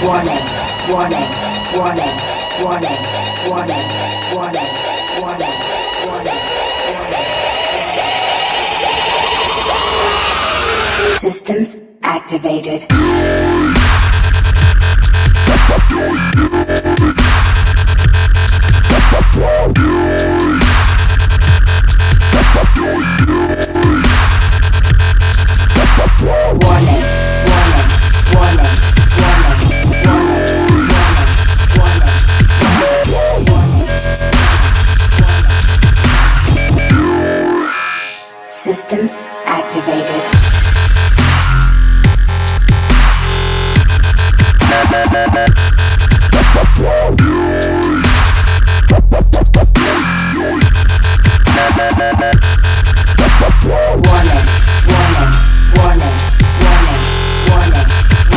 warning, warning, warning, warning, warning, warning, warning, warning, warning. Systems activated. Warning, warning, warning, systems activated. Warning, warning, warning, warning, warning,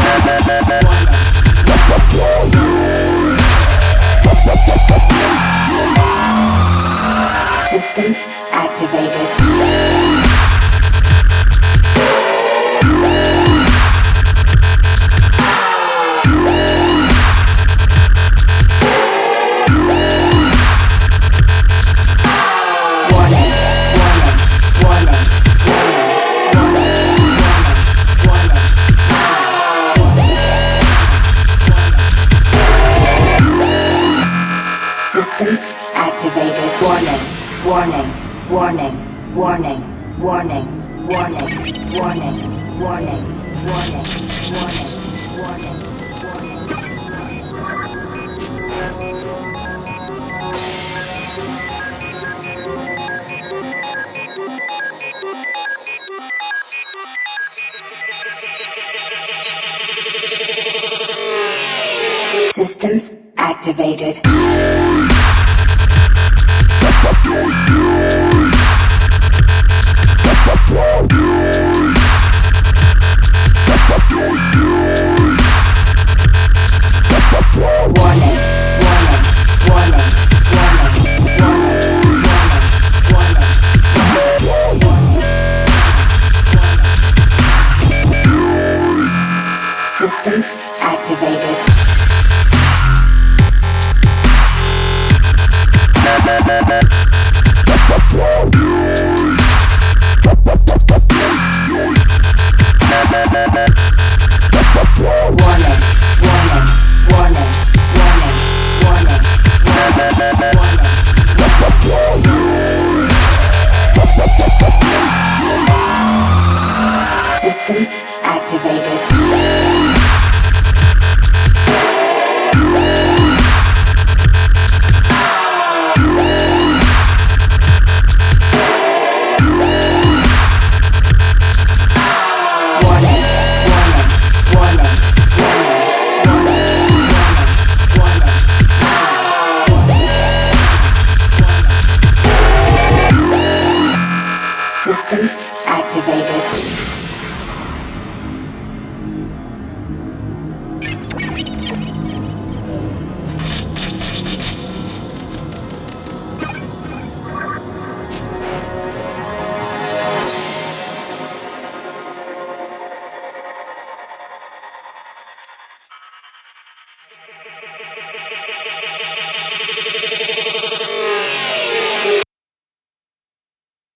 systems activated. Systems activated. Warning, warning, warning, warning, warning, warning, warning, warning, warning, warning, warning, systems activated. Warning, warning, warning, systems activated. Warning, warning, warning, warning, warning, systems activated. Systems activated.